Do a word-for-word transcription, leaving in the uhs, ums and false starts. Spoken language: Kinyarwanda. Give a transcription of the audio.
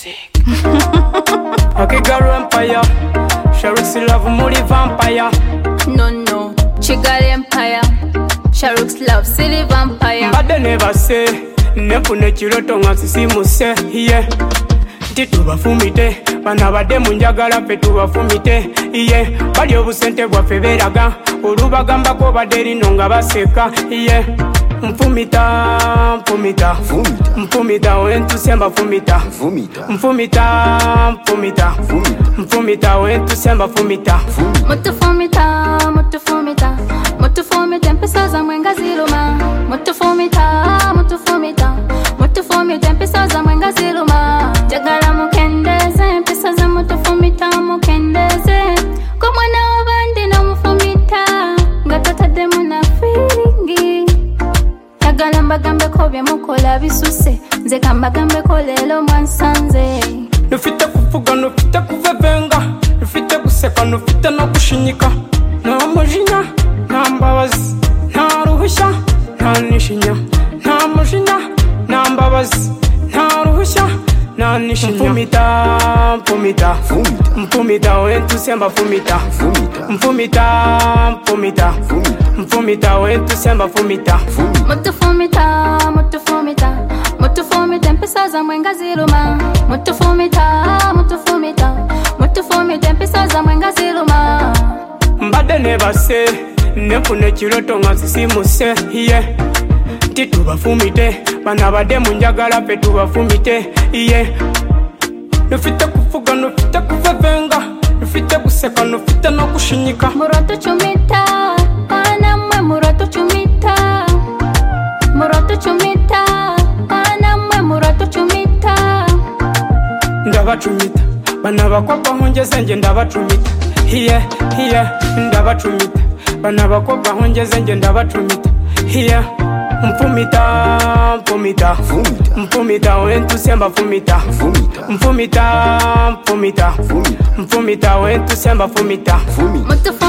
music. Okay, girl empire. Sharuk's love muri vampire. No no, Chigali empire. Sharuk's love silly vampire. Mbade never say, nefune chiroto nga sisimuse. Yeah, titubafumite. Bana bade munjagala pe tubafumite. Yeah, bali obusente bwaffe beraga. Olubagamba ko baderi nonga baseka. Yeah, mfumita, mfumita, mfumita, wentu semba fumita, mfumita, mfumita, mfumita, wentu semba fumita. Mutu fumita, mutu fumita, mutu fumita, mpesa za mwenga ziluma. Mutu fumita, mutu fumita, mutu fumita, mpesa za mwenga ziluma. Jagala mukendeze, mpesa za mutu fumita mukendeze. Kumwana wabandi na mfumita, ngatota demu na feelingi. Jagala mbagambe ko byemukola bisuse, nze kambagambe ko lelo mwansanze. Nufite kuvuga nufite kuvevenga, nufite guseka nufite no gushinyika. Nta mujinya, nta mbabazi, nta ruhushya, nta nishinya. Nta mujinya, nta mbabazi, nta ruhushya, nta nishinya. Mfumita, mfumita, mfumita, wentu semba fumita. Mfumita, mfumita, mfumita, wentu semba fumita. Mutu fumita, mutu fumita, mutu fumita, mpesa za mwenga ziluma. Mutu fumita, mutu fumita, mutu fumita, mpesa za mwenga ziluma. Mbade never say, nefune chiroto nga sisimuse. Yeah, titubafumite. Bana bade munjagala pe tubafumite. Yeah, nufite kuvuga nufite kuvevenga, nufite guseka nufite no gushinyika. Muroto chumita, kana mwe muroto chumita. Muroto chumita, kana mwe muroto chumita. Ndabachumita, bana bakobwa hongeze nge ndabachumita. Yeah, yeah, ndabachumita, bana bakobwa hongeze nge ndabachumita. Yeah, mfumita, mfumita, mfumita, wentu semba fumita. Mfumita, mfumita, mfumita, wentu semba fumita. Mutu